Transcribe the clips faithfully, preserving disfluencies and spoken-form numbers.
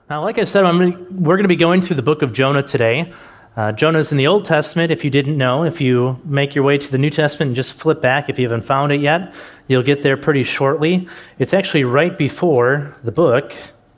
Now, like I said, I'm gonna, we're going to be going through the book of Jonah today. Uh, Jonah is in the Old Testament, if you didn't know. If you make your way to the New Testament and just flip back, if you haven't found it yet, you'll get there pretty shortly. It's actually right before the book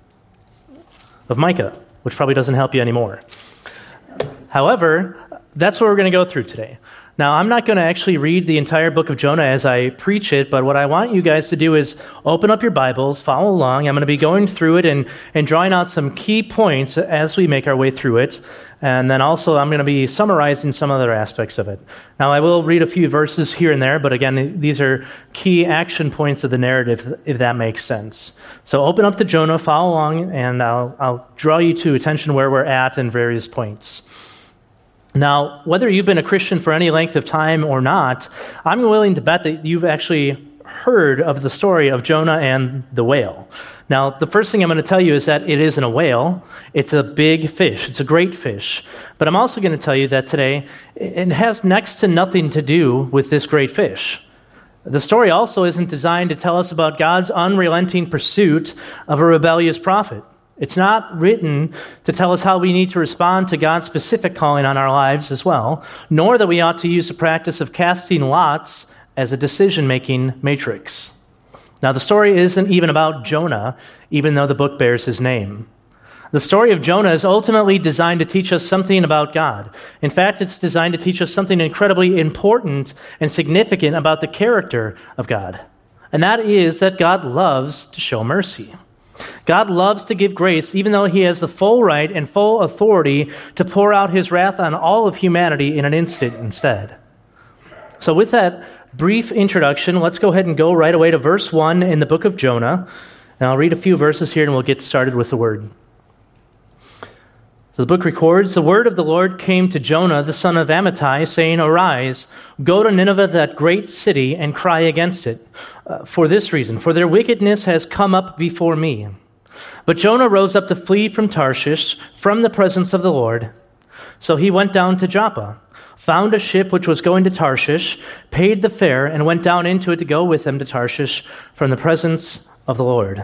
of Micah, which probably doesn't help you anymore. However, that's what we're going to go through today. Now, I'm not going to actually read the entire book of Jonah as I preach it, but what I want you guys to do is open up your Bibles, follow along. I'm going to be going through it and, and drawing out some key points as we make our way through it. And then also I'm going to be summarizing some other aspects of it. Now, I will read a few verses here and there, but again, these are key action points of the narrative, if that makes sense. So open up to Jonah, follow along, and I'll, I'll draw you to attention where we're at in various points. Now, whether you've been a Christian for any length of time or not, I'm willing to bet that you've actually heard of the story of Jonah and the whale. Now, the first thing I'm going to tell you is that it isn't a whale. It's a big fish. It's a great fish. But I'm also going to tell you that today it has next to nothing to do with this great fish. The story also isn't designed to tell us about God's unrelenting pursuit of a rebellious prophet. It's not written to tell us how we need to respond to God's specific calling on our lives as well, nor that we ought to use the practice of casting lots as a decision-making matrix. Now, the story isn't even about Jonah, even though the book bears his name. The story of Jonah is ultimately designed to teach us something about God. In fact, it's designed to teach us something incredibly important and significant about the character of God. And that is that God loves to show mercy. God loves to give grace, even though he has the full right and full authority to pour out his wrath on all of humanity in an instant instead. So with that brief introduction, let's go ahead and go right away to verse one in the book of Jonah. And I'll read a few verses here and we'll get started with the word. So the book records, "The word of the Lord came to Jonah, the son of Amittai, saying, 'Arise, go to Nineveh, that great city, and cry against it. Uh, for this reason, for their wickedness has come up before me.' But Jonah rose up to flee from Tarshish, from the presence of the Lord. So he went down to Joppa, found a ship which was going to Tarshish, paid the fare, and went down into it to go with them to Tarshish from the presence of the Lord."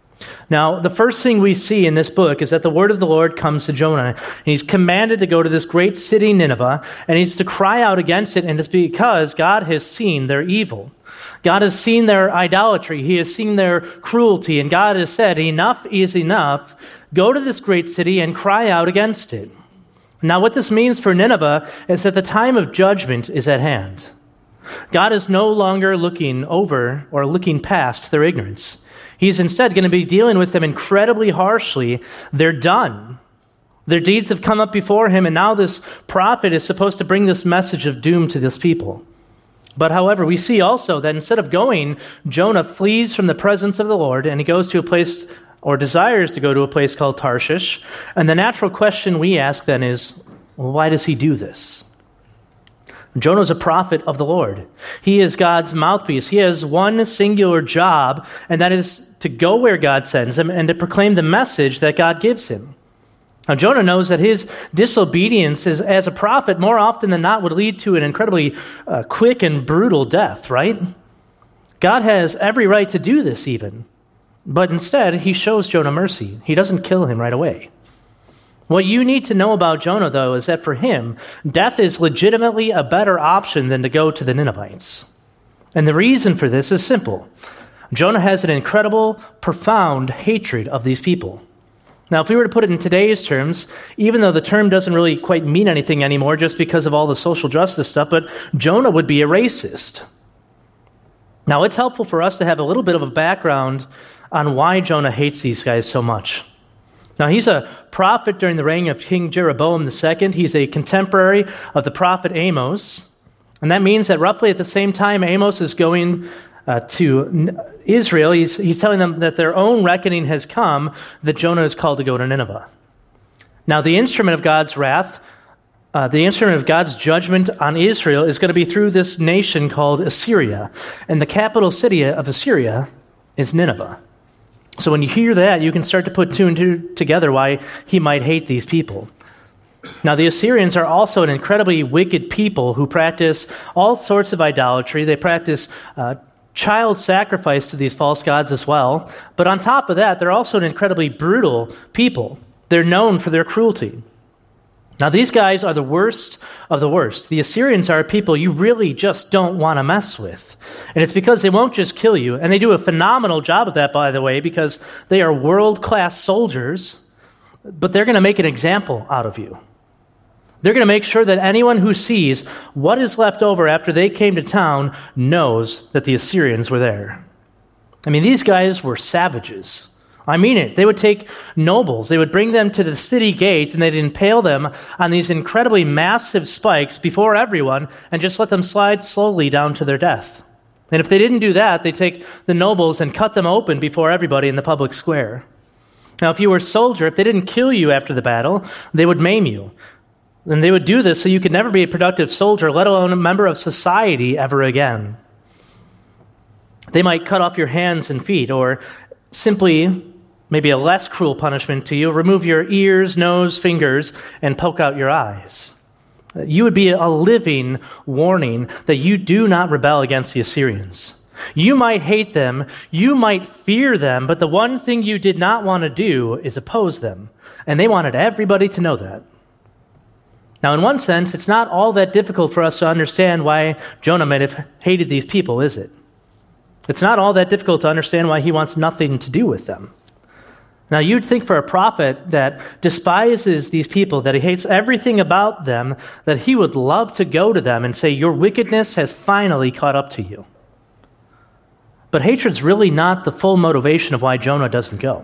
Now, the first thing we see in this book is that the word of the Lord comes to Jonah. And he's commanded to go to this great city, Nineveh, and he's to cry out against it, and it's because God has seen their evil. God has seen their idolatry. He has seen their cruelty, and God has said, enough is enough. Go to this great city and cry out against it. Now, what this means for Nineveh is that the time of judgment is at hand. God is no longer looking over or looking past their ignorance. He's instead going to be dealing with them incredibly harshly. They're done. Their deeds have come up before him, and now this prophet is supposed to bring this message of doom to this people. But however, we see also that instead of going, Jonah flees from the presence of the Lord, and he goes to a place, or desires to go to a place called Tarshish. And the natural question we ask then is, well, why does he do this? Jonah is a prophet of the Lord. He is God's mouthpiece. He has one singular job, and that is to go where God sends him and to proclaim the message that God gives him. Now, Jonah knows that his disobedience is, as a prophet, more often than not would lead to an incredibly uh, quick and brutal death, right? God has every right to do this even, but instead he shows Jonah mercy. He doesn't kill him right away. What you need to know about Jonah, though, is that for him, death is legitimately a better option than to go to the Ninevites. And the reason for this is simple. Jonah has an incredible, profound hatred of these people. Now, if we were to put it in today's terms, even though the term doesn't really quite mean anything anymore just because of all the social justice stuff, but Jonah would be a racist. Now, it's helpful for us to have a little bit of a background on why Jonah hates these guys so much. Now, he's a prophet during the reign of King Jeroboam the Second. He's a contemporary of the prophet Amos. And that means that roughly at the same time Amos is going uh, to Israel, he's, he's telling them that their own reckoning has come, that Jonah is called to go to Nineveh. Now, the instrument of God's wrath, uh, the instrument of God's judgment on Israel is going to be through this nation called Assyria. And the capital city of Assyria is Nineveh. So when you hear that, you can start to put two and two together why he might hate these people. Now, the Assyrians are also an incredibly wicked people who practice all sorts of idolatry. They practice uh, child sacrifice to these false gods as well. But on top of that, they're also an incredibly brutal people. They're known for their cruelty. Now, these guys are the worst of the worst. The Assyrians are people you really just don't want to mess with. And it's because they won't just kill you. And they do a phenomenal job of that, by the way, because they are world-class soldiers, but they're going to make an example out of you. They're going to make sure that anyone who sees what is left over after they came to town knows that the Assyrians were there. I mean, these guys were savages. I mean it. They would take nobles, they would bring them to the city gate, and they'd impale them on these incredibly massive spikes before everyone and just let them slide slowly down to their death. And if they didn't do that, they'd take the nobles and cut them open before everybody in the public square. Now, if you were a soldier, if they didn't kill you after the battle, they would maim you. And they would do this so you could never be a productive soldier, let alone a member of society ever again. They might cut off your hands and feet, or simply, maybe a less cruel punishment to you, remove your ears, nose, fingers, and poke out your eyes. You would be a living warning that you do not rebel against the Assyrians. You might hate them, you might fear them, but the one thing you did not want to do is oppose them. And they wanted everybody to know that. Now, in one sense, it's not all that difficult for us to understand why Jonah might have hated these people, is it? It's not all that difficult to understand why he wants nothing to do with them. Now, you'd think for a prophet that despises these people, that he hates everything about them, that he would love to go to them and say, your wickedness has finally caught up to you. But hatred's really not the full motivation of why Jonah doesn't go.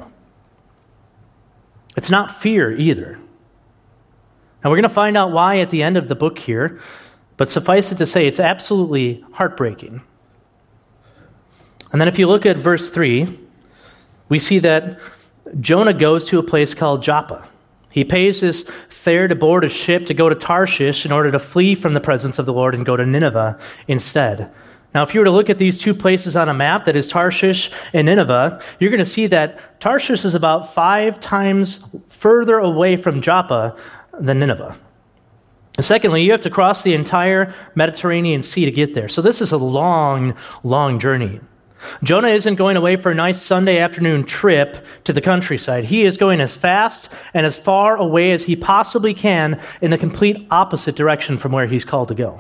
It's not fear either. Now, we're going to find out why at the end of the book here, but suffice it to say, it's absolutely heartbreaking. And then if you look at verse three, we see that Jonah goes to a place called Joppa. He pays his fare to board a ship to go to Tarshish in order to flee from the presence of the Lord and go to Nineveh instead. Now, if you were to look at these two places on a map, that is Tarshish and Nineveh, you're going to see that Tarshish is about five times further away from Joppa than Nineveh. Secondly, you have to cross the entire Mediterranean Sea to get there. So this is a long, long journey. Jonah isn't going away for a nice Sunday afternoon trip to the countryside. He is going as fast and as far away as he possibly can in the complete opposite direction from where he's called to go.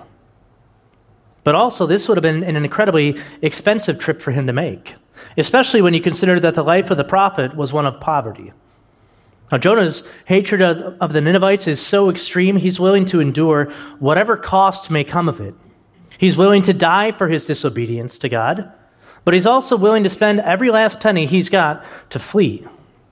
But also, this would have been an incredibly expensive trip for him to make, especially when you consider that the life of the prophet was one of poverty. Now, Jonah's hatred of, of the Ninevites is so extreme, he's willing to endure whatever cost may come of it. He's willing to die for his disobedience to God, but he's also willing to spend every last penny he's got to flee.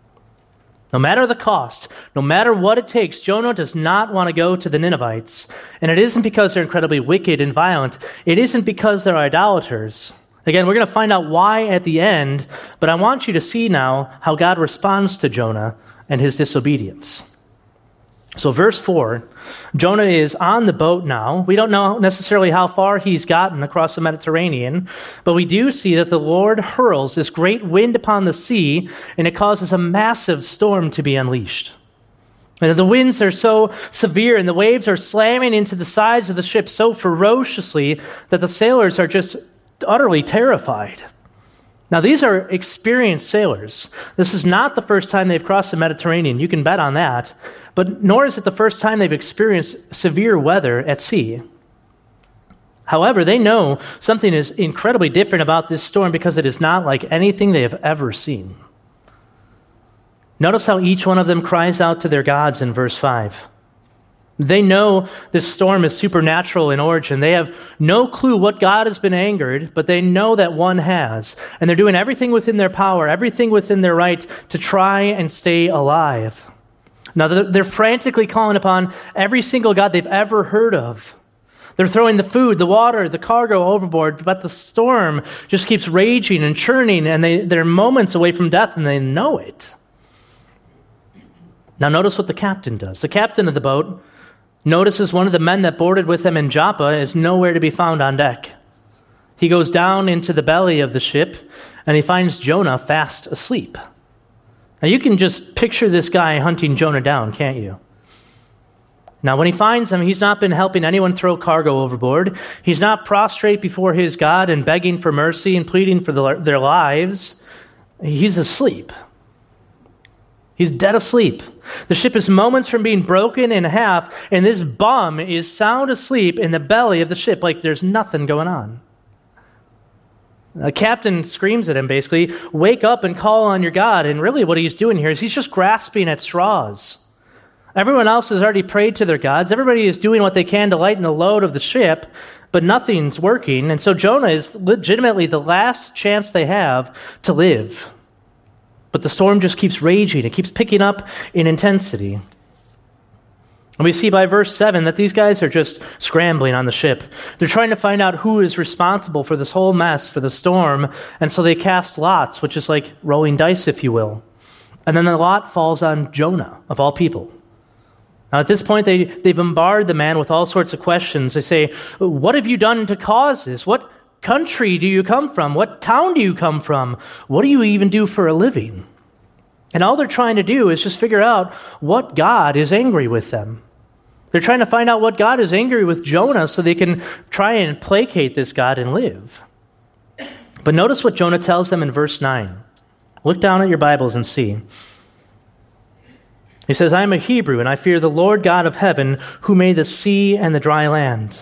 No matter the cost, no matter what it takes, Jonah does not want to go to the Ninevites. And it isn't because they're incredibly wicked and violent. It isn't because they're idolaters. Again, we're going to find out why at the end, but I want you to see now how God responds to Jonah and his disobedience. So verse four, Jonah is on the boat now. We don't know necessarily how far he's gotten across the Mediterranean, but we do see that the Lord hurls this great wind upon the sea, and it causes a massive storm to be unleashed. And the winds are so severe, and the waves are slamming into the sides of the ship so ferociously that the sailors are just utterly terrified. Now, these are experienced sailors. This is not the first time they've crossed the Mediterranean. You can bet on that. But nor is it the first time they've experienced severe weather at sea. However, they know something is incredibly different about this storm because it is not like anything they have ever seen. Notice how each one of them cries out to their gods in verse five. They know this storm is supernatural in origin. They have no clue what God has been angered, but they know that one has. And they're doing everything within their power, everything within their right to try and stay alive. Now, they're frantically calling upon every single God they've ever heard of. They're throwing the food, the water, the cargo overboard, but the storm just keeps raging and churning, and they, they're moments away from death, and they know it. Now, notice what the captain does. The captain of the boat notices one of the men that boarded with him in Joppa is nowhere to be found on deck. He goes down into the belly of the ship, and he finds Jonah fast asleep. Now, you can just picture this guy hunting Jonah down, can't you? Now, when he finds them, he's not been helping anyone throw cargo overboard. He's not prostrate before his God and begging for mercy and pleading for the, their lives. He's asleep. He's dead asleep. The ship is moments from being broken in half, and this bum is sound asleep in the belly of the ship like there's nothing going on. The captain screams at him, basically, wake up and call on your God. And really what he's doing here is he's just grasping at straws. Everyone else has already prayed to their gods. Everybody is doing what they can to lighten the load of the ship, but nothing's working. And so Jonah is legitimately the last chance they have to live. But the storm just keeps raging. It keeps picking up in intensity. And we see by verse seven that these guys are just scrambling on the ship. They're trying to find out who is responsible for this whole mess, for the storm. And so they cast lots, which is like rolling dice, if you will. And then the lot falls on Jonah, of all people. Now, at this point, they, they bombard the man with all sorts of questions. They say, what have you done to cause this? What country do you come from? What town do you come from? What do you even do for a living? And all they're trying to do is just figure out what God is angry with them. They're trying to find out what God is angry with Jonah so they can try and placate this God and live. But notice what Jonah tells them in verse nine. Look down at your Bibles and see. He says, I am a Hebrew, and I fear the Lord God of heaven, who made the sea and the dry land.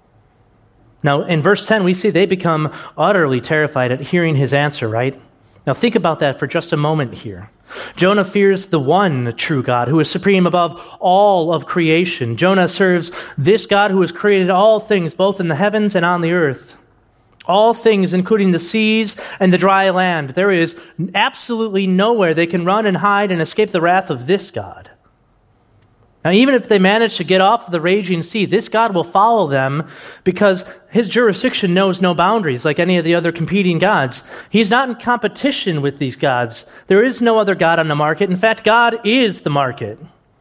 Now, in verse ten, we see they become utterly terrified at hearing his answer, right? Now, think about that for just a moment here. Jonah fears the one true God who is supreme above all of creation. Jonah serves this God who has created all things, both in the heavens and on the earth. All things, including the seas and the dry land. There is absolutely nowhere they can run and hide and escape the wrath of this God. Now, even if they manage to get off the raging sea, this God will follow them because his jurisdiction knows no boundaries like any of the other competing gods. He's not in competition with these gods. There is no other God on the market. In fact, God is the market.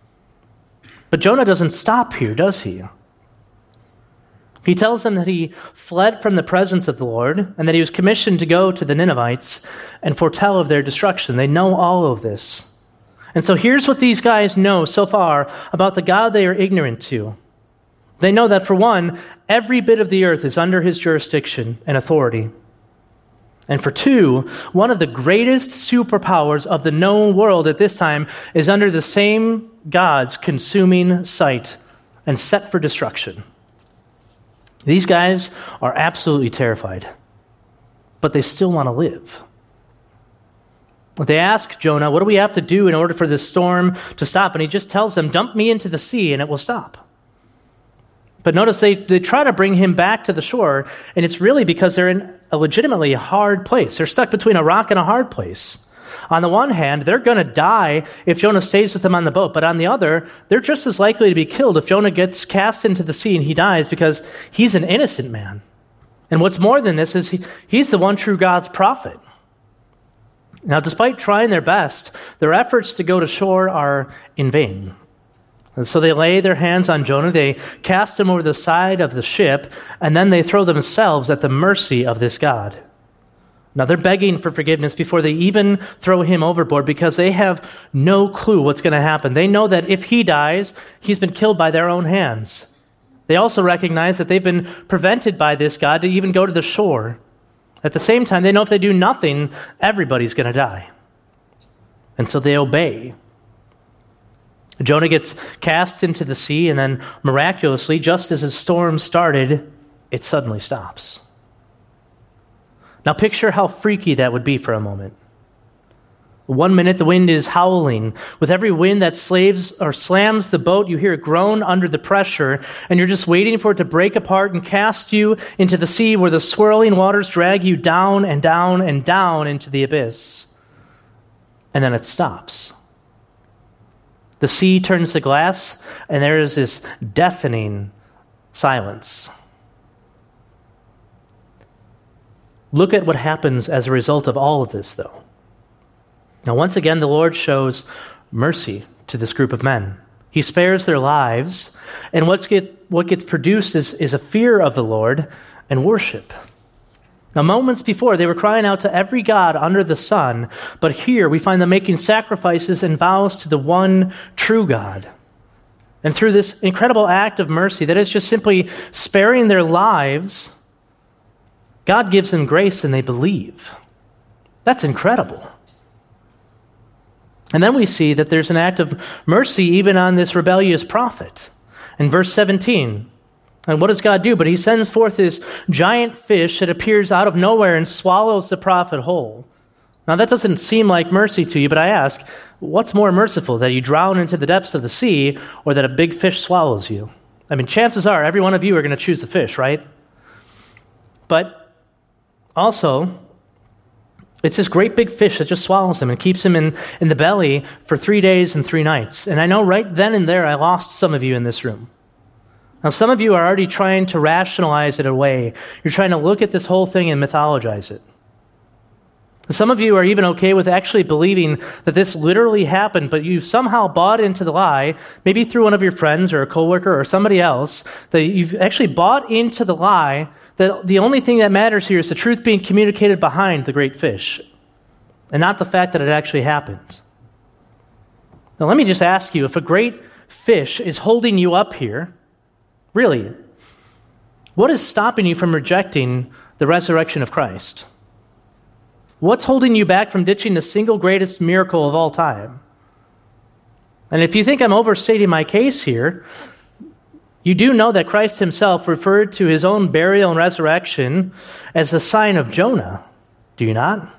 But Jonah doesn't stop here, does he? He tells them that he fled from the presence of the Lord and that he was commissioned to go to the Ninevites and foretell of their destruction. They know all of this. And so here's what these guys know so far about the God they are ignorant to. They know that, for one, every bit of the earth is under his jurisdiction and authority. And for two, one of the greatest superpowers of the known world at this time is under the same God's consuming sight and set for destruction. These guys are absolutely terrified, but they still want to live. They ask Jonah, what do we have to do in order for this storm to stop? And he just tells them, dump me into the sea and it will stop. But notice they, they try to bring him back to the shore, and it's really because they're in a legitimately hard place. They're stuck between a rock and a hard place. On the one hand, they're going to die if Jonah stays with them on the boat. But on the other, they're just as likely to be killed if Jonah gets cast into the sea and he dies because he's an innocent man. And what's more than this is he, he's the one true God's prophet. Now, despite trying their best, their efforts to go to shore are in vain. And so they lay their hands on Jonah, they cast him over the side of the ship, and then they throw themselves at the mercy of this God. Now, they're begging for forgiveness before they even throw him overboard because they have no clue what's going to happen. They know that if he dies, he's been killed by their own hands. They also recognize that they've been prevented by this God to even go to the shore. At the same time, they know if they do nothing, everybody's going to die. And so they obey. Jonah gets cast into the sea, and then miraculously, just as his storm started, it suddenly stops. Now picture how freaky that would be for a moment. One minute the wind is howling. With every wind that slaves or slams the boat, you hear it groan under the pressure, and you're just waiting for it to break apart and cast you into the sea where the swirling waters drag you down and down and down into the abyss. And then it stops. The sea turns to glass, and there is this deafening silence. Look at what happens as a result of all of this, though. Now, once again, the Lord shows mercy to this group of men. He spares their lives, and what's get, what gets produced is, is a fear of the Lord and worship. Now, moments before, they were crying out to every god under the sun, but here we find them making sacrifices and vows to the one true God. And through this incredible act of mercy that is just simply sparing their lives, God gives them grace and they believe. That's incredible. And then we see that there's an act of mercy even on this rebellious prophet. In verse seventeen, and what does God do? But he sends forth this giant fish that appears out of nowhere and swallows the prophet whole. Now that doesn't seem like mercy to you, but I ask, what's more merciful, that you drown into the depths of the sea or that a big fish swallows you? I mean, chances are every one of you are going to choose the fish, right? But also, it's this great big fish that just swallows him and keeps him in, in the belly for three days and three nights. And I know right then and there I lost some of you in this room. Now, some of you are already trying to rationalize it away. You're trying to look at this whole thing and mythologize it. Some of you are even okay with actually believing that this literally happened, but you've somehow bought into the lie, maybe through one of your friends or a coworker or somebody else, that you've actually bought into the lie that the only thing that matters here is the truth being communicated behind the great fish, and not the fact that it actually happened. Now, let me just ask you, if a great fish is holding you up here, really, what is stopping you from rejecting the resurrection of Christ? What's holding you back from ditching the single greatest miracle of all time? And if you think I'm overstating my case here, you do know that Christ himself referred to his own burial and resurrection as the sign of Jonah, do you not?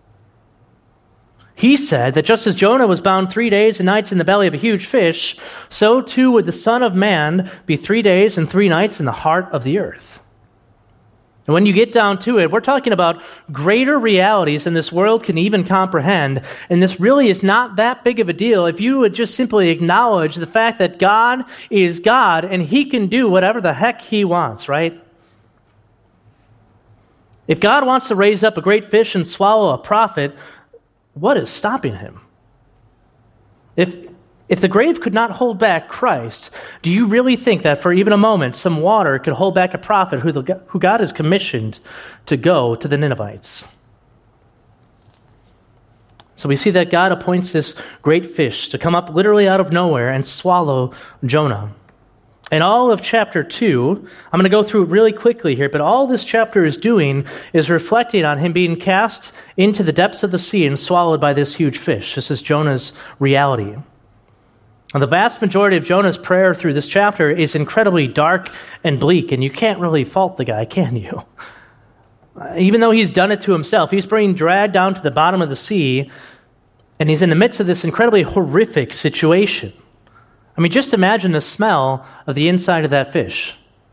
He said that just as Jonah was bound three days and nights in the belly of a huge fish, so too would the Son of Man be three days and three nights in the heart of the earth. And when you get down to it, we're talking about greater realities than this world can even comprehend. And this really is not that big of a deal if you would just simply acknowledge the fact that God is God and he can do whatever the heck he wants, right? If God wants to raise up a great fish and swallow a prophet, what is stopping him? If If the grave could not hold back Christ, do you really think that for even a moment some water could hold back a prophet who, the, who God has commissioned to go to the Ninevites? So we see that God appoints this great fish to come up literally out of nowhere and swallow Jonah. And all of chapter two, I'm going to go through it really quickly here, but all this chapter is doing is reflecting on him being cast into the depths of the sea and swallowed by this huge fish. This is Jonah's reality. Now, the vast majority of Jonah's prayer through this chapter is incredibly dark and bleak, and you can't really fault the guy, can you? Even though he's done it to himself, he's being dragged down to the bottom of the sea, and he's in the midst of this incredibly horrific situation. I mean, just imagine the smell of the inside of that fish.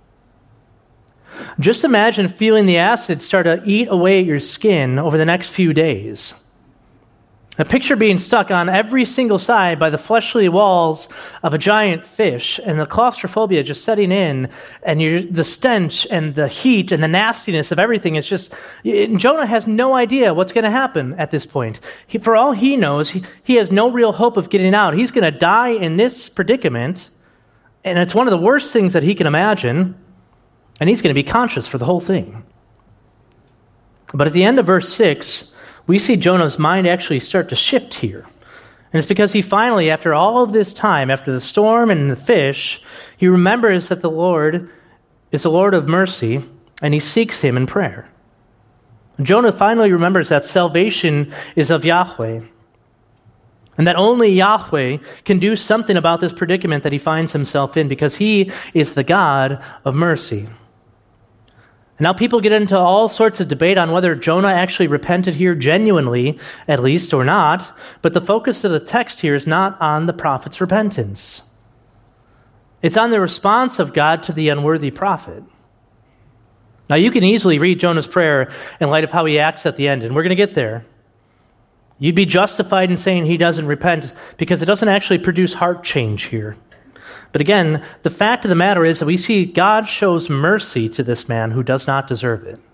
Just imagine feeling the acid start to eat away at your skin over the next few days. A picture being stuck on every single side by the fleshly walls of a giant fish, and the claustrophobia just setting in, and you're, the stench and the heat and the nastiness of everything is just... Jonah has no idea what's going to happen at this point. He, for all he knows, he, he has no real hope of getting out. He's going to die in this predicament, and it's one of the worst things that he can imagine, and he's going to be conscious for the whole thing. But at the end of verse six... we see Jonah's mind actually start to shift here. And it's because he finally, after all of this time, after the storm and the fish, he remembers that the Lord is the Lord of mercy, and he seeks him in prayer. Jonah finally remembers that salvation is of Yahweh, and that only Yahweh can do something about this predicament that he finds himself in, because he is the God of mercy. Now people get into all sorts of debate on whether Jonah actually repented here genuinely, at least, or not, but the focus of the text here is not on the prophet's repentance. It's on the response of God to the unworthy prophet. Now you can easily read Jonah's prayer in light of how he acts at the end, and we're going to get there. You'd be justified in saying he doesn't repent because it doesn't actually produce heart change here. But again, the fact of the matter is that we see God shows mercy to this man who does not deserve it.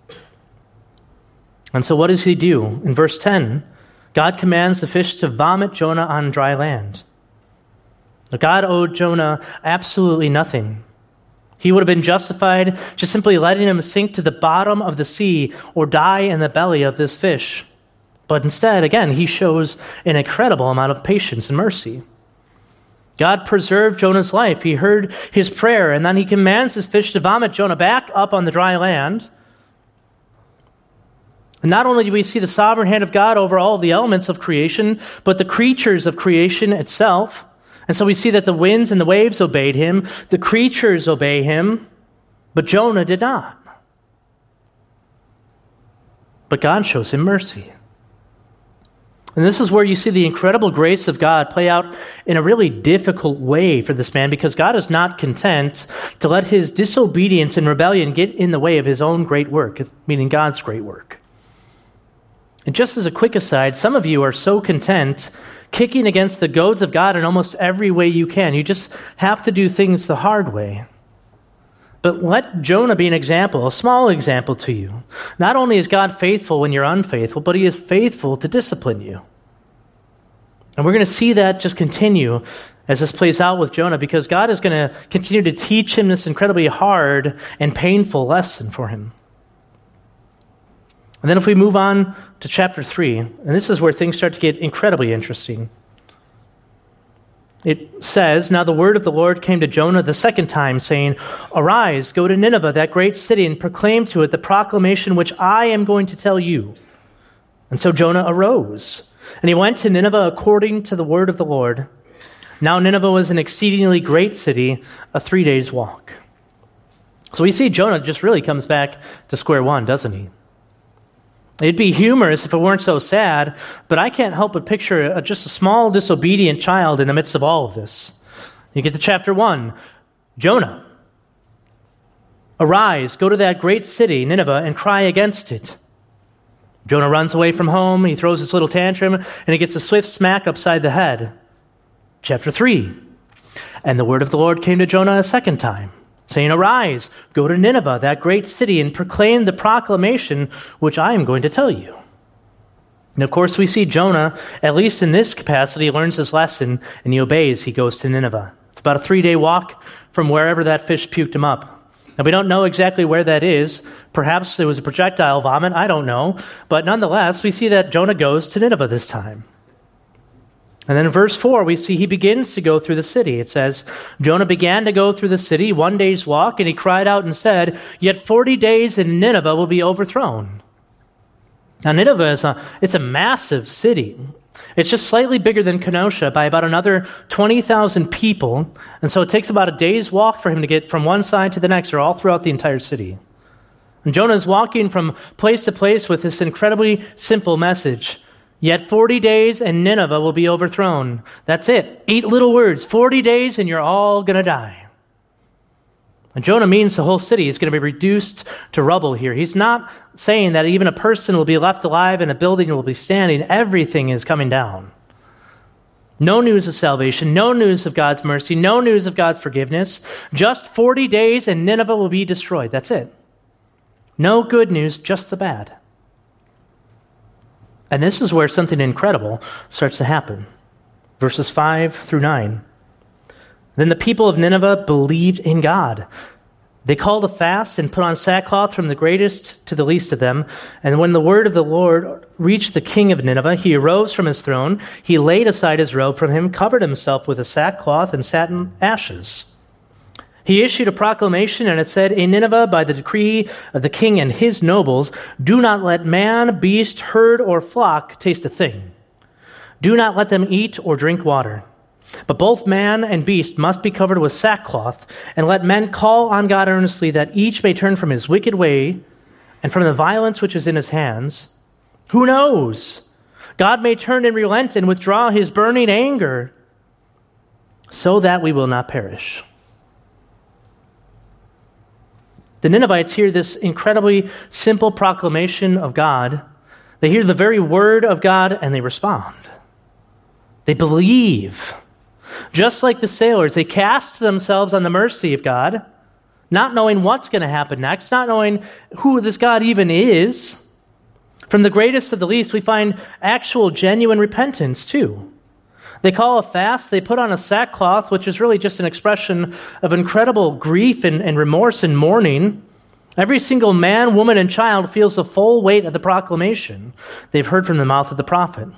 And so what does he do? In verse ten, God commands the fish to vomit Jonah on dry land. Now, God owed Jonah absolutely nothing. He would have been justified just simply letting him sink to the bottom of the sea or die in the belly of this fish. But instead, again, he shows an incredible amount of patience and mercy. God preserved Jonah's life. He heard his prayer, and then he commands his fish to vomit Jonah back up on the dry land. And not only do we see the sovereign hand of God over all the elements of creation, but the creatures of creation itself. And so we see that the winds and the waves obeyed him, the creatures obey him, but Jonah did not. But God shows him mercy. And this is where you see the incredible grace of God play out in a really difficult way for this man, because God is not content to let his disobedience and rebellion get in the way of his own great work, meaning God's great work. And just as a quick aside, some of you are so content kicking against the goads of God in almost every way you can. You just have to do things the hard way. But let Jonah be an example, a small example to you. Not only is God faithful when you're unfaithful, but he is faithful to discipline you. And we're going to see that just continue as this plays out with Jonah, because God is going to continue to teach him this incredibly hard and painful lesson for him. And then if we move on to chapter three, and this is where things start to get incredibly interesting. It says, "Now the word of the Lord came to Jonah the second time, saying, 'Arise, go to Nineveh, that great city, and proclaim to it the proclamation which I am going to tell you.' And so Jonah arose, and he went to Nineveh according to the word of the Lord. Now Nineveh was an exceedingly great city, a three days' walk." So we see Jonah just really comes back to square one, doesn't he? It'd be humorous if it weren't so sad, but I can't help but picture a, just a small disobedient child in the midst of all of this. You get to chapter one. Jonah, arise, go to that great city, Nineveh, and cry against it. Jonah runs away from home, he throws his little tantrum, and he gets a swift smack upside the head. Chapter three. And the word of the Lord came to Jonah a second time, saying, "Arise, go to Nineveh, that great city, and proclaim the proclamation which I am going to tell you." And of course, we see Jonah, at least in this capacity, learns his lesson, and he obeys. He goes to Nineveh. It's about a three-day walk from wherever that fish puked him up. Now, we don't know exactly where that is. Perhaps it was a projectile vomit. I don't know. But nonetheless, we see that Jonah goes to Nineveh this time. And then in verse four, we see he begins to go through the city. It says, "Jonah began to go through the city one day's walk, and he cried out and said, 'Yet forty days and Nineveh will be overthrown.'" Now Nineveh is a, it's a massive city. It's just slightly bigger than Kenosha by about another twenty thousand people. And so it takes about a day's walk for him to get from one side to the next, or all throughout the entire city. And Jonah is walking from place to place with this incredibly simple message. "Yet forty days and Nineveh will be overthrown." That's it. Eight little words. forty days and you're all going to die. And Jonah means the whole city is going to be reduced to rubble here. He's not saying that even a person will be left alive and a building will be standing. Everything is coming down. No news of salvation, no news of God's mercy, no news of God's forgiveness. Just forty days and Nineveh will be destroyed. That's it. No good news, just the bad. And this is where something incredible starts to happen. Verses five through nine. Then the people of Nineveh believed in God. They called a fast and put on sackcloth from the greatest to the least of them. And when the word of the Lord reached the king of Nineveh, he arose from his throne. He laid aside his robe from him, covered himself with a sackcloth, and sat in ashes. He issued a proclamation, and it said, "In Nineveh, by the decree of the king and his nobles, do not let man, beast, herd, or flock taste a thing. Do not let them eat or drink water. But both man and beast must be covered with sackcloth, and let men call on God earnestly, that each may turn from his wicked way and from the violence which is in his hands. Who knows? God may turn and relent and withdraw his burning anger, so that we will not perish." The Ninevites hear this incredibly simple proclamation of God. They hear the very word of God and they respond. They believe. Just like the sailors, they cast themselves on the mercy of God, not knowing what's going to happen next, not knowing who this God even is. From the greatest to the least, we find actual, genuine repentance too. They call a fast, they put on a sackcloth, which is really just an expression of incredible grief and, and remorse and mourning. Every single man, woman, and child feels the full weight of the proclamation they've heard from the mouth of the prophet.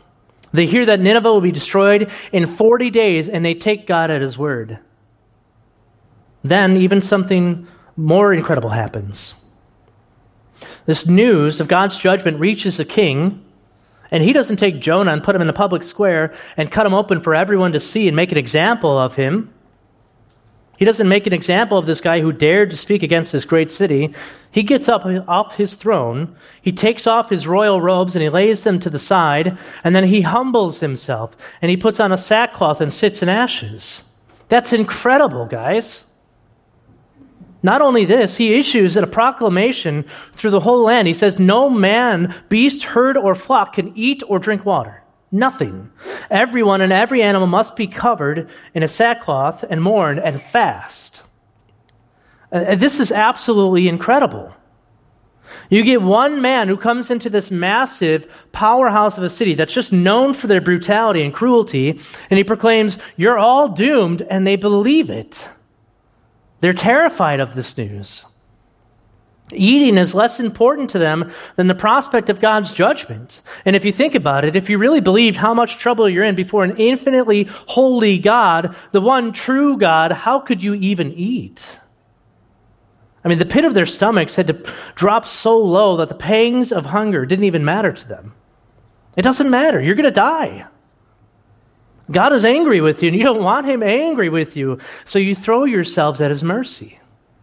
They hear that Nineveh will be destroyed in forty days, and they take God at his word. Then even something more incredible happens. This news of God's judgment reaches the king, and he doesn't take Jonah and put him in the public square and cut him open for everyone to see and make an example of him. He doesn't make an example of this guy who dared to speak against this great city. He gets up off his throne, he takes off his royal robes and he lays them to the side, and then he humbles himself and he puts on a sackcloth and sits in ashes. That's incredible, guys. Not only this, he issues a proclamation through the whole land. He says, no man, beast, herd, or flock can eat or drink water. Nothing. Everyone and every animal must be covered in a sackcloth and mourn and fast. Uh, this is absolutely incredible. You get one man who comes into this massive powerhouse of a city that's just known for their brutality and cruelty, and he proclaims, you're all doomed, and they believe it. They're terrified of this news. Eating is less important to them than the prospect of God's judgment. And if you think about it, if you really believed how much trouble you're in before an infinitely holy God, the one true God, how could you even eat? I mean, the pit of their stomachs had to drop so low that the pangs of hunger didn't even matter to them. It doesn't matter. You're going to die. God is angry with you, and you don't want him angry with you, so you throw yourselves at his mercy.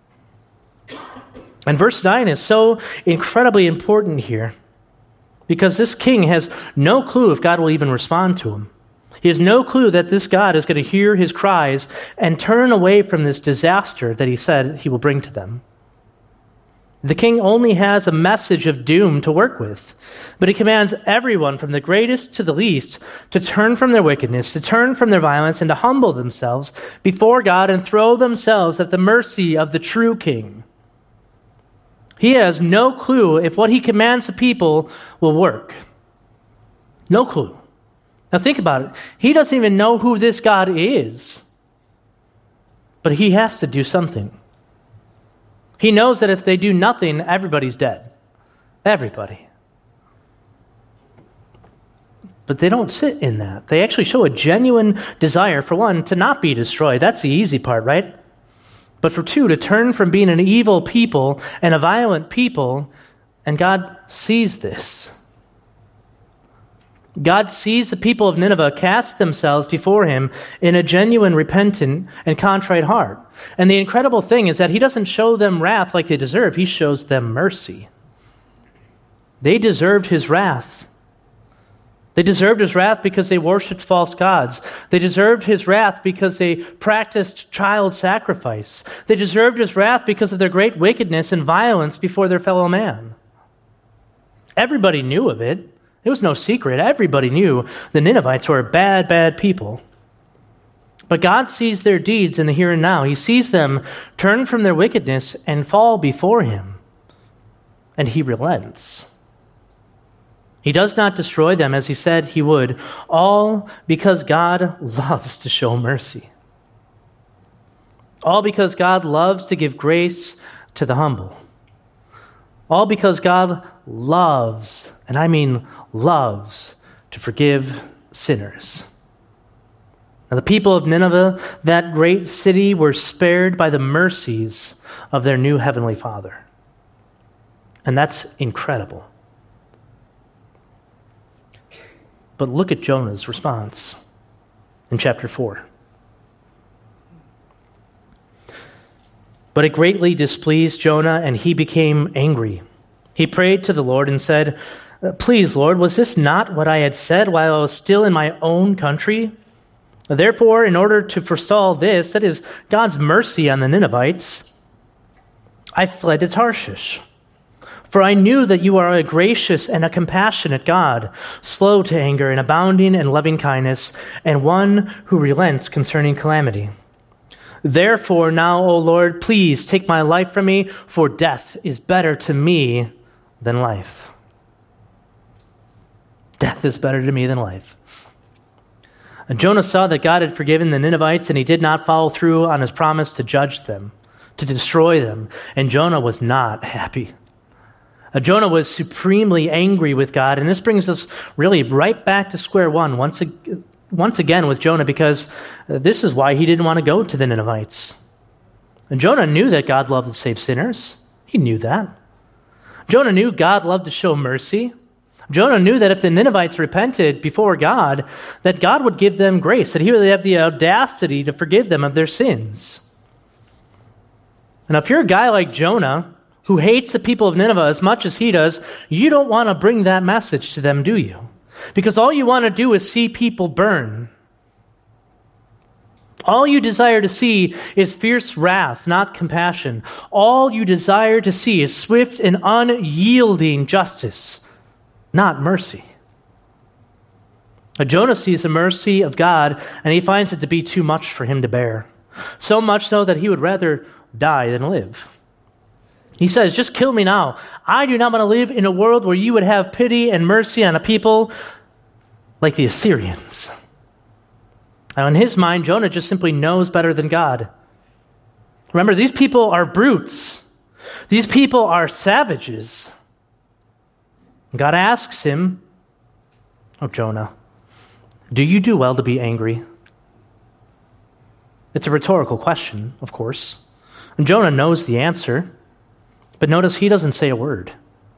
And verse nine is so incredibly important here because this king has no clue if God will even respond to him. He has no clue that this God is going to hear his cries and turn away from this disaster that he said he will bring to them. The king only has a message of doom to work with, but he commands everyone from the greatest to the least to turn from their wickedness, to turn from their violence, and to humble themselves before God and throw themselves at the mercy of the true king. He has no clue if what he commands the people will work. No clue. Now think about it. He doesn't even know who this God is, but he has to do something. He knows that if they do nothing, everybody's dead. Everybody. But they don't sit in that. They actually show a genuine desire, for one, to not be destroyed. That's the easy part, right? But for two, to turn from being an evil people and a violent people, and God sees this. God sees the people of Nineveh cast themselves before him in a genuine, repentant, and contrite heart. And the incredible thing is that he doesn't show them wrath like they deserve. He shows them mercy. They deserved his wrath. They deserved his wrath because they worshipped false gods. They deserved his wrath because they practiced child sacrifice. They deserved his wrath because of their great wickedness and violence before their fellow man. Everybody knew of it. It was no secret. Everybody knew the Ninevites were bad, bad people. But God sees their deeds in the here and now. He sees them turn from their wickedness and fall before him. And he relents. He does not destroy them as he said he would, all because God loves to show mercy. All because God loves to give grace to the humble. All because God loves, and I mean loves, to forgive sinners. Now, the people of Nineveh, that great city, were spared by the mercies of their new heavenly Father. And that's incredible. But look at Jonah's response in chapter four. But it greatly displeased Jonah, and he became angry. He prayed to the Lord and said, "Please, Lord, was this not what I had said while I was still in my own country? Therefore, in order to forestall this, that is, God's mercy on the Ninevites, I fled to Tarshish. For I knew that you are a gracious and a compassionate God, slow to anger and abounding in loving kindness, and one who relents concerning calamity. Therefore now, O Lord, please take my life from me, for death is better to me than life." Death is better to me than life. And Jonah saw that God had forgiven the Ninevites, and he did not follow through on his promise to judge them, to destroy them. And Jonah was not happy. Uh, Jonah was supremely angry with God, and this brings us really right back to square one once, ag- once again with Jonah, because uh, this is why he didn't want to go to the Ninevites. And Jonah knew that God loved to save sinners. He knew that. Jonah knew God loved to show mercy. Jonah knew that if the Ninevites repented before God, that God would give them grace, that he would have the audacity to forgive them of their sins. And if you're a guy like Jonah, who hates the people of Nineveh as much as he does, you don't want to bring that message to them, do you? Because all you want to do is see people burn. All you desire to see is fierce wrath, not compassion. All you desire to see is swift and unyielding justice, not mercy. But Jonah sees the mercy of God, and he finds it to be too much for him to bear. So much so that he would rather die than live. He says, just kill me now. I do not want to live in a world where you would have pity and mercy on a people like the Assyrians. Now, in his mind, Jonah just simply knows better than God. Remember, these people are brutes. These people are savages. God asks him, oh, Jonah, do you do well to be angry? It's a rhetorical question, of course. And Jonah knows the answer. But notice he doesn't say a word.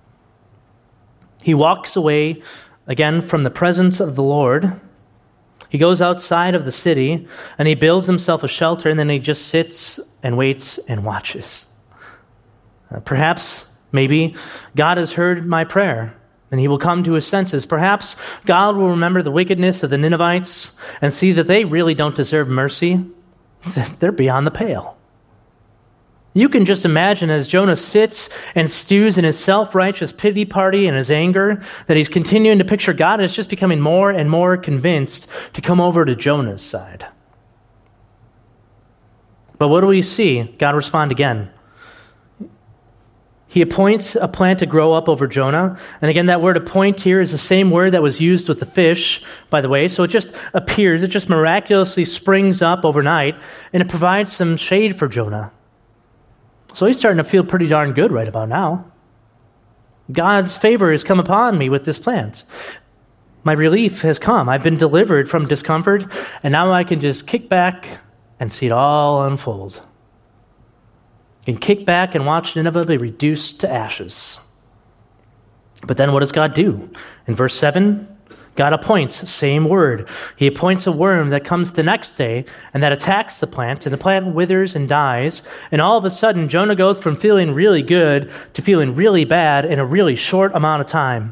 He walks away again from the presence of the Lord. He goes outside of the city and he builds himself a shelter, and then he just sits and waits and watches. Uh, perhaps, maybe, God has heard my prayer and he will come to his senses. Perhaps God will remember the wickedness of the Ninevites and see that they really don't deserve mercy. They're beyond the pale. You can just imagine as Jonah sits and stews in his self-righteous pity party and his anger, that he's continuing to picture God as just becoming more and more convinced to come over to Jonah's side. But what do we see? God respond again. He appoints a plant to grow up over Jonah. And again, that word appoint here is the same word that was used with the fish, by the way. So it just appears, it just miraculously springs up overnight, and it provides some shade for Jonah. So he's starting to feel pretty darn good right about now. God's favor has come upon me with this plant. My relief has come. I've been delivered from discomfort, and now I can just kick back and see it all unfold. You can kick back and watch Nineveh be reduced to ashes. But then what does God do? In verse seven, God appoints, same word. He appoints a worm that comes the next day and that attacks the plant, and the plant withers and dies. And all of a sudden, Jonah goes from feeling really good to feeling really bad in a really short amount of time.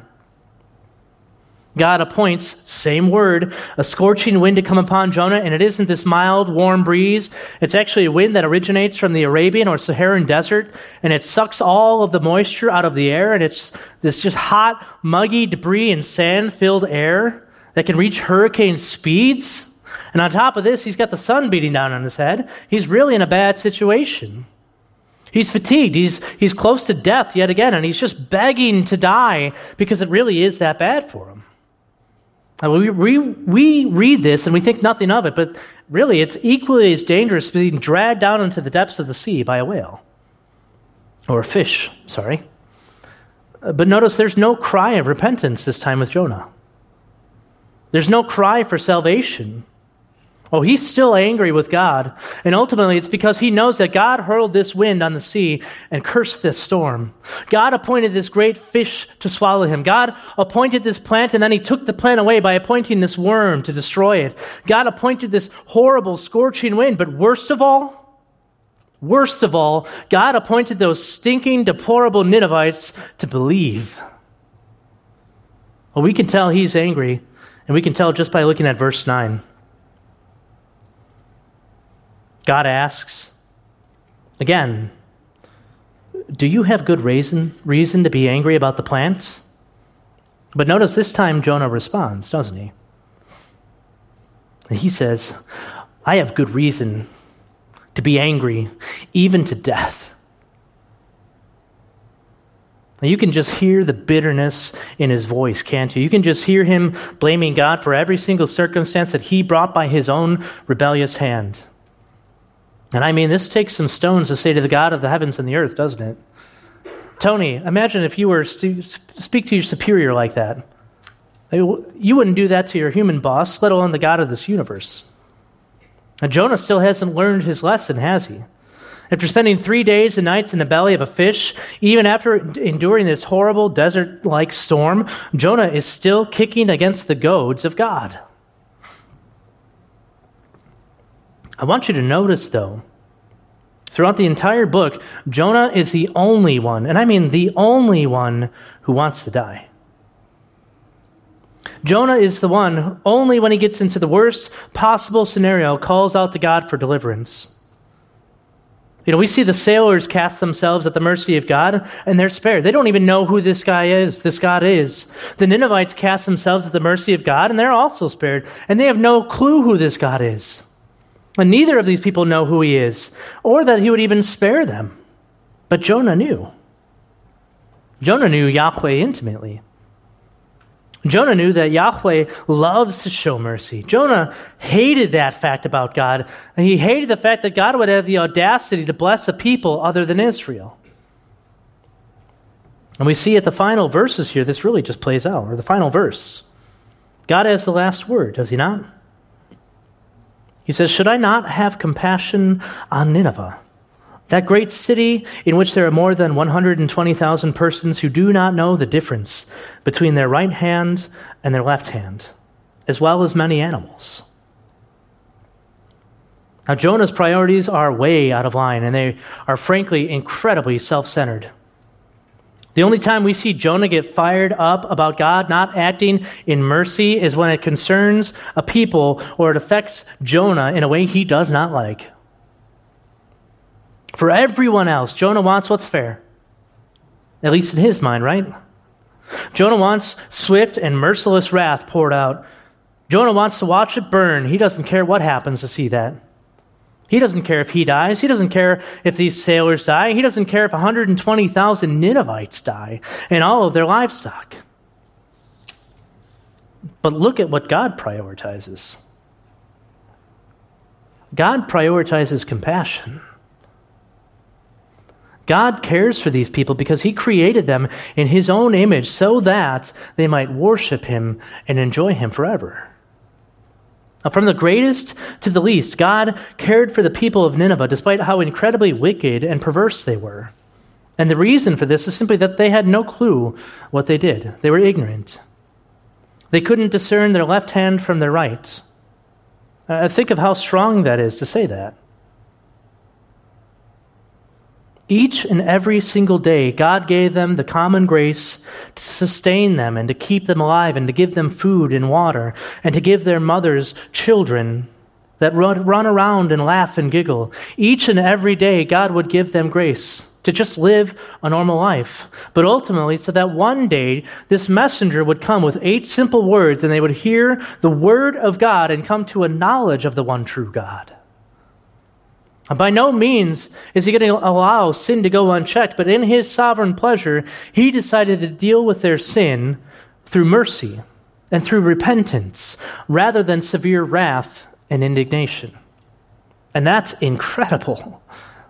God appoints, same word, a scorching wind to come upon Jonah, and it isn't this mild, warm breeze. It's actually a wind that originates from the Arabian or Saharan desert, and it sucks all of the moisture out of the air, and it's this just hot, muggy, debris and sand-filled air that can reach hurricane speeds. And on top of this, he's got the sun beating down on his head. He's really in a bad situation. He's fatigued. He's, he's close to death yet again, and he's just begging to die because it really is that bad for him. We, we, we read this and we think nothing of it, but really it's equally as dangerous as being dragged down into the depths of the sea by a whale. Or a fish, sorry. But notice there's no cry of repentance this time with Jonah. There's no cry for salvation. Oh, he's still angry with God. And ultimately, it's because he knows that God hurled this wind on the sea and cursed this storm. God appointed this great fish to swallow him. God appointed this plant, and then he took the plant away by appointing this worm to destroy it. God appointed this horrible, scorching wind. But worst of all, worst of all, God appointed those stinking, deplorable Ninevites to believe. Well, we can tell he's angry, and we can tell just by looking at verse nine. God asks, again, do you have good reason, reason to be angry about the plant? But notice this time Jonah responds, doesn't he? He says, I have good reason to be angry, even to death. Now, you can just hear the bitterness in his voice, can't you? You can just hear him blaming God for every single circumstance that he brought by his own rebellious hand. And I mean, this takes some stones to say to the God of the heavens and the earth, doesn't it? Tony, imagine if you were to speak to your superior like that. You wouldn't do that to your human boss, let alone the God of this universe. Now, Jonah still hasn't learned his lesson, has he? After spending three days and nights in the belly of a fish, even after enduring this horrible desert-like storm, Jonah is still kicking against the goads of God. I want you to notice, though, throughout the entire book, Jonah is the only one, and I mean the only one, who wants to die. Jonah is the one who, only when he gets into the worst possible scenario, calls out to God for deliverance. You know, we see the sailors cast themselves at the mercy of God, and they're spared. They don't even know who this guy is, this God is. The Ninevites cast themselves at the mercy of God, and they're also spared. And they have no clue who this God is. And neither of these people know who he is, or that he would even spare them. But Jonah knew. Jonah knew Yahweh intimately. Jonah knew that Yahweh loves to show mercy. Jonah hated that fact about God, and he hated the fact that God would have the audacity to bless a people other than Israel. And we see at the final verses here, this really just plays out, or the final verse. God has the last word, does he not? He says, "Should I not have compassion on Nineveh, that great city in which there are more than one hundred twenty thousand persons who do not know the difference between their right hand and their left hand, as well as many animals?" Now, Jonah's priorities are way out of line, and they are frankly incredibly self-centered. The only time we see Jonah get fired up about God not acting in mercy is when it concerns a people or it affects Jonah in a way he does not like. For everyone else, Jonah wants what's fair, at least in his mind, right? Jonah wants swift and merciless wrath poured out. Jonah wants to watch it burn. He doesn't care what happens to see that. He doesn't care if he dies. He doesn't care if these sailors die. He doesn't care if one hundred twenty thousand Ninevites die and all of their livestock. But look at what God prioritizes. God prioritizes compassion. God cares for these people because he created them in his own image so that they might worship him and enjoy him forever. Now, from the greatest to the least, God cared for the people of Nineveh despite how incredibly wicked and perverse they were. And the reason for this is simply that they had no clue what they did. They were ignorant. They couldn't discern their left hand from their right. Uh, think of how strong that is to say that. Each and every single day, God gave them the common grace to sustain them and to keep them alive and to give them food and water and to give their mothers children that run, run around and laugh and giggle. Each and every day, God would give them grace to just live a normal life. But ultimately, so that one day, this messenger would come with eight simple words and they would hear the word of God and come to a knowledge of the one true God. By no means is he going to allow sin to go unchecked, but in his sovereign pleasure, he decided to deal with their sin through mercy and through repentance, rather than severe wrath and indignation. And that's incredible.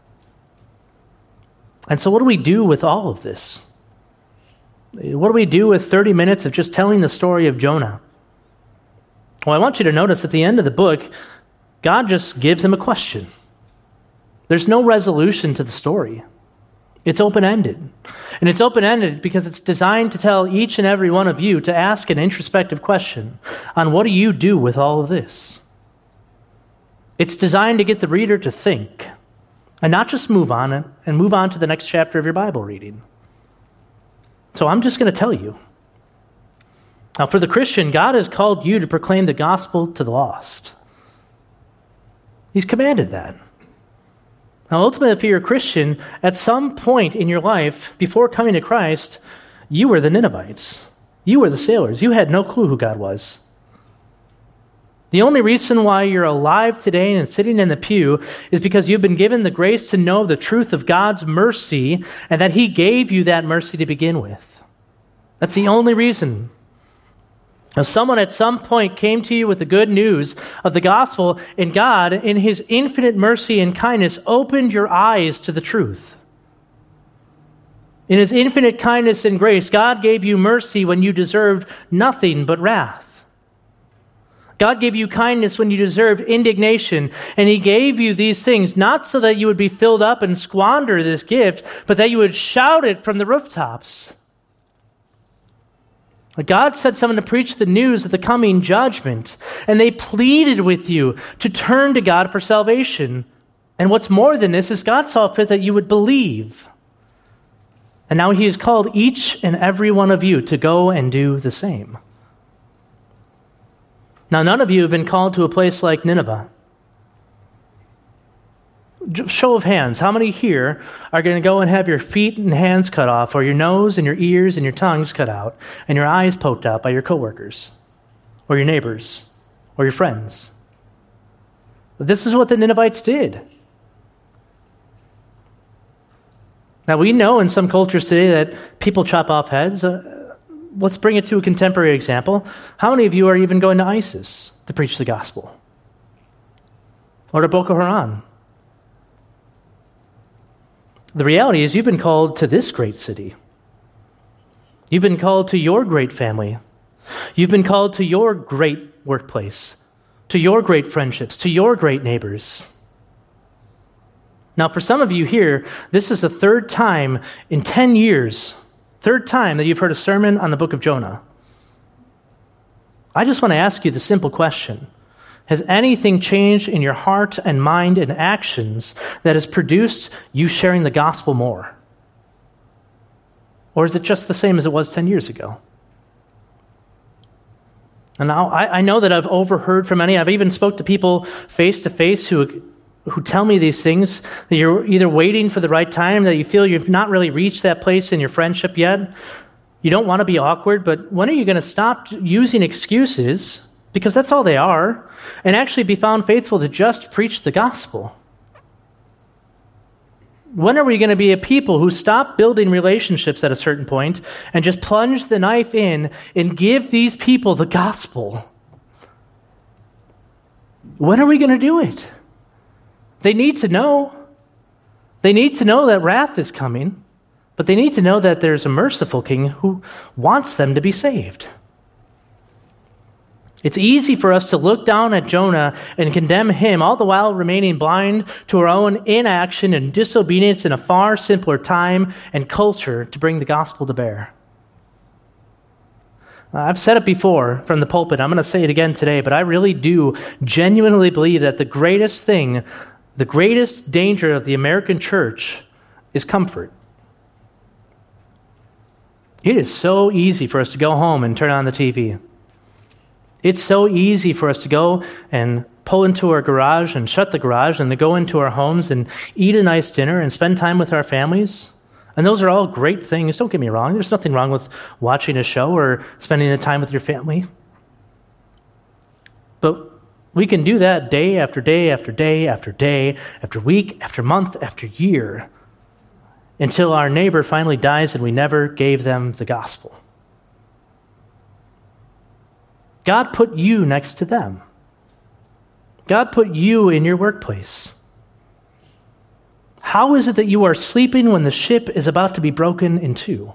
And so what do we do with all of this? What do we do with thirty minutes of just telling the story of Jonah? Well, I want you to notice at the end of the book, God just gives him a question. There's no resolution to the story. It's open-ended. And it's open-ended because it's designed to tell each and every one of you to ask an introspective question on what do you do with all of this? It's designed to get the reader to think and not just move on and move on to the next chapter of your Bible reading. So I'm just going to tell you. Now, for the Christian, God has called you to proclaim the gospel to the lost. He's commanded that. Now, ultimately, if you're a Christian, at some point in your life, before coming to Christ, you were the Ninevites. You were the sailors. You had no clue who God was. The only reason why you're alive today and sitting in the pew is because you've been given the grace to know the truth of God's mercy and that he gave you that mercy to begin with. That's the only reason. Now, someone at some point came to you with the good news of the gospel, and God, in his infinite mercy and kindness, opened your eyes to the truth. In his infinite kindness and grace, God gave you mercy when you deserved nothing but wrath. God gave you kindness when you deserved indignation, and he gave you these things not so that you would be filled up and squander this gift, but that you would shout it from the rooftops. God sent someone to preach the news of the coming judgment, and they pleaded with you to turn to God for salvation. And what's more than this is God saw fit that you would believe. And now he has called each and every one of you to go and do the same. Now, none of you have been called to a place like Nineveh. Show of hands, how many here are going to go and have your feet and hands cut off, or your nose and your ears and your tongues cut out, and your eyes poked out by your coworkers, or your neighbors, or your friends? This is what the Ninevites did. Now, we know in some cultures today that people chop off heads. Uh, let's bring it to a contemporary example. How many of you are even going to ISIS to preach the gospel? Or to Boko Haram? The reality is you've been called to this great city. You've been called to your great family. You've been called to your great workplace, to your great friendships, to your great neighbors. Now, for some of you here, this is the third time in ten years, third time that you've heard a sermon on the book of Jonah. I just want to ask you the simple question. Has anything changed in your heart and mind and actions that has produced you sharing the gospel more? Or is it just the same as it was ten years ago? And now I, I know that I've overheard from many. I've even spoke to people face to face who who tell me these things, that you're either waiting for the right time, that you feel you've not really reached that place in your friendship yet. You don't want to be awkward, but when are you going to stop using excuses, because that's all they are, and actually be found faithful to just preach the gospel? When are we going to be a people who stop building relationships at a certain point and just plunge the knife in and give these people the gospel? When are we going to do it? They need to know. They need to know that wrath is coming, but they need to know that there's a merciful king who wants them to be saved. It's easy for us to look down at Jonah and condemn him, all the while remaining blind to our own inaction and disobedience in a far simpler time and culture to bring the gospel to bear. I've said it before from the pulpit. I'm going to say it again today, but I really do genuinely believe that the greatest thing, the greatest danger of the American church is comfort. It is so easy for us to go home and turn on the T V. It's so easy for us to go and pull into our garage and shut the garage and to go into our homes and eat a nice dinner and spend time with our families. And those are all great things. Don't get me wrong. There's nothing wrong with watching a show or spending the time with your family. But we can do that day after day after day after day, after week, after month, after year, until our neighbor finally dies and we never gave them the gospel. God put you next to them. God put you in your workplace. How is it that you are sleeping when the ship is about to be broken in two?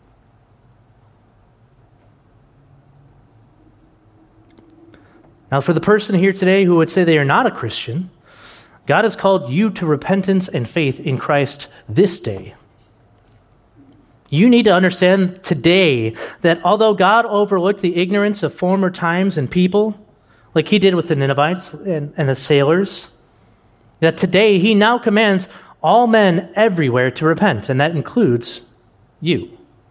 Now, for the person here today who would say they are not a Christian, God has called you to repentance and faith in Christ this day. You need to understand today that although God overlooked the ignorance of former times and people, like he did with the Ninevites and, and the sailors, that today he now commands all men everywhere to repent, and that includes you.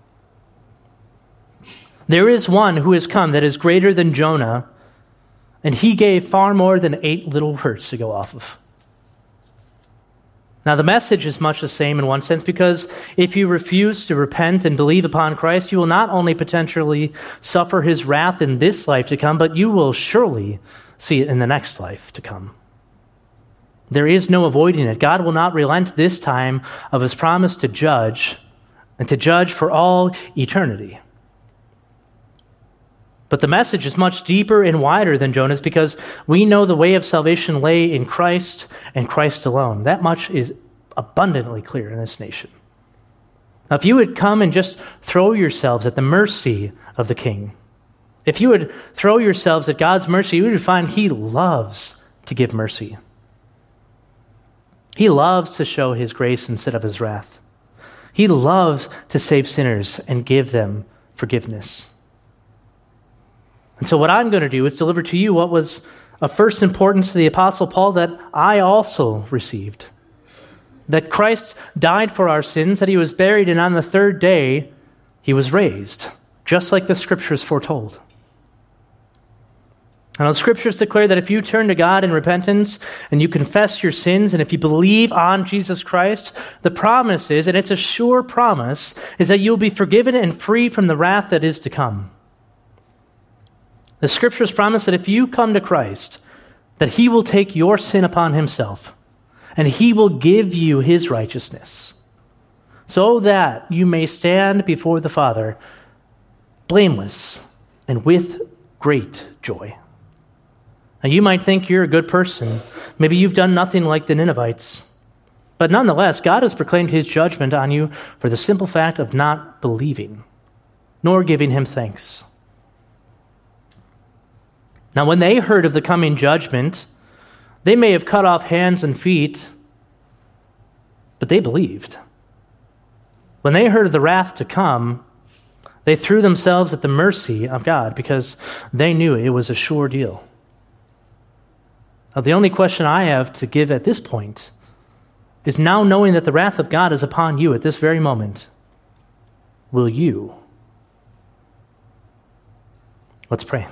There is one who has come that is greater than Jonah, and he gave far more than eight little words to go off of. Now, the message is much the same in one sense, because if you refuse to repent and believe upon Christ, you will not only potentially suffer his wrath in this life to come, but you will surely see it in the next life to come. There is no avoiding it. God will not relent this time of his promise to judge, and to judge for all eternity. But the message is much deeper and wider than Jonah's, because we know the way of salvation lay in Christ and Christ alone. That much is abundantly clear in this nation. Now, if you would come and just throw yourselves at the mercy of the King, if you would throw yourselves at God's mercy, you would find he loves to give mercy. He loves to show his grace instead of his wrath. He loves to save sinners and give them forgiveness. And so what I'm going to do is deliver to you what was of first importance to the Apostle Paul that I also received. That Christ died for our sins, that he was buried, and on the third day he was raised, just like the Scriptures foretold. Now, the Scriptures declare that if you turn to God in repentance and you confess your sins, and if you believe on Jesus Christ, the promise is, and it's a sure promise, is that you'll be forgiven and free from the wrath that is to come. The Scriptures promise that if you come to Christ, that he will take your sin upon himself, and he will give you his righteousness, so that you may stand before the Father blameless and with great joy. Now, you might think you're a good person. Maybe you've done nothing like the Ninevites. But nonetheless, God has proclaimed his judgment on you for the simple fact of not believing, nor giving him thanks. Now, when they heard of the coming judgment, they may have cut off hands and feet, but they believed. When they heard of the wrath to come, they threw themselves at the mercy of God because they knew it was a sure deal. Now, the only question I have to give at this point is, now knowing that the wrath of God is upon you at this very moment, will you? Let's pray.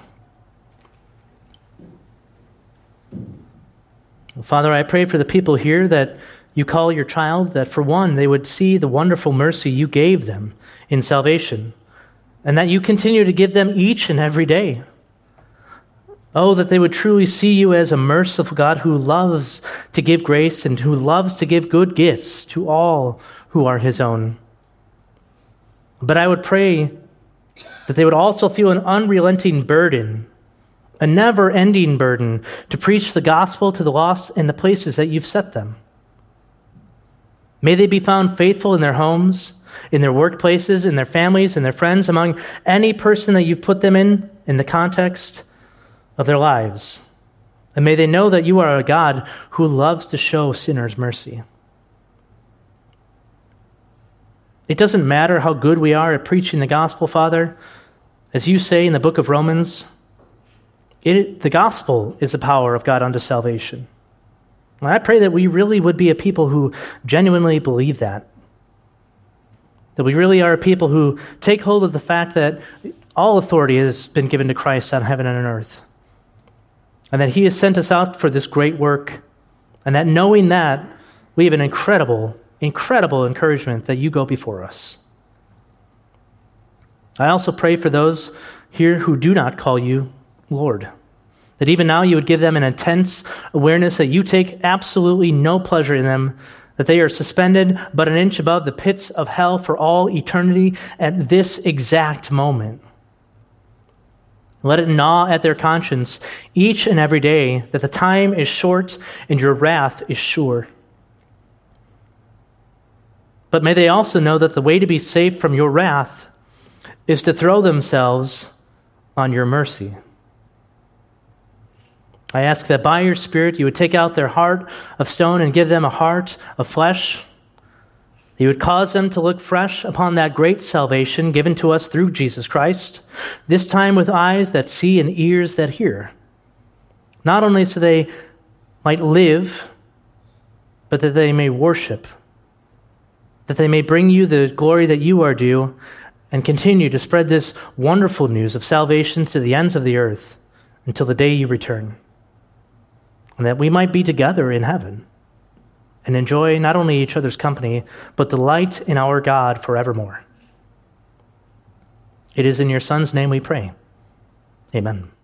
Father, I pray for the people here that you call your child, that for one, they would see the wonderful mercy you gave them in salvation, and that you continue to give them each and every day. Oh, that they would truly see you as a merciful God who loves to give grace and who loves to give good gifts to all who are his own. But I would pray that they would also feel an unrelenting burden, a never-ending burden, to preach the gospel to the lost in the places that you've set them. May they be found faithful in their homes, in their workplaces, in their families, in their friends, among any person that you've put them in, in the context of their lives. And may they know that you are a God who loves to show sinners mercy. It doesn't matter how good we are at preaching the gospel, Father. As you say in the book of Romans, it, the gospel is the power of God unto salvation. And I pray that we really would be a people who genuinely believe that. That we really are a people who take hold of the fact that all authority has been given to Christ on heaven and on earth. And that he has sent us out for this great work. And that knowing that, we have an incredible, incredible encouragement that you go before us. I also pray for those here who do not call you Lord. That even now you would give them an intense awareness that you take absolutely no pleasure in them, that they are suspended but an inch above the pits of hell for all eternity at this exact moment. Let it gnaw at their conscience each and every day that the time is short and your wrath is sure. But may they also know that the way to be safe from your wrath is to throw themselves on your mercy. I ask that by your Spirit you would take out their heart of stone and give them a heart of flesh. You would cause them to look fresh upon that great salvation given to us through Jesus Christ, this time with eyes that see and ears that hear. Not only so they might live, but that they may worship, that they may bring you the glory that you are due, and continue to spread this wonderful news of salvation to the ends of the earth until the day you return. And that we might be together in heaven and enjoy not only each other's company, but delight in our God forevermore. It is in your Son's name we pray. Amen.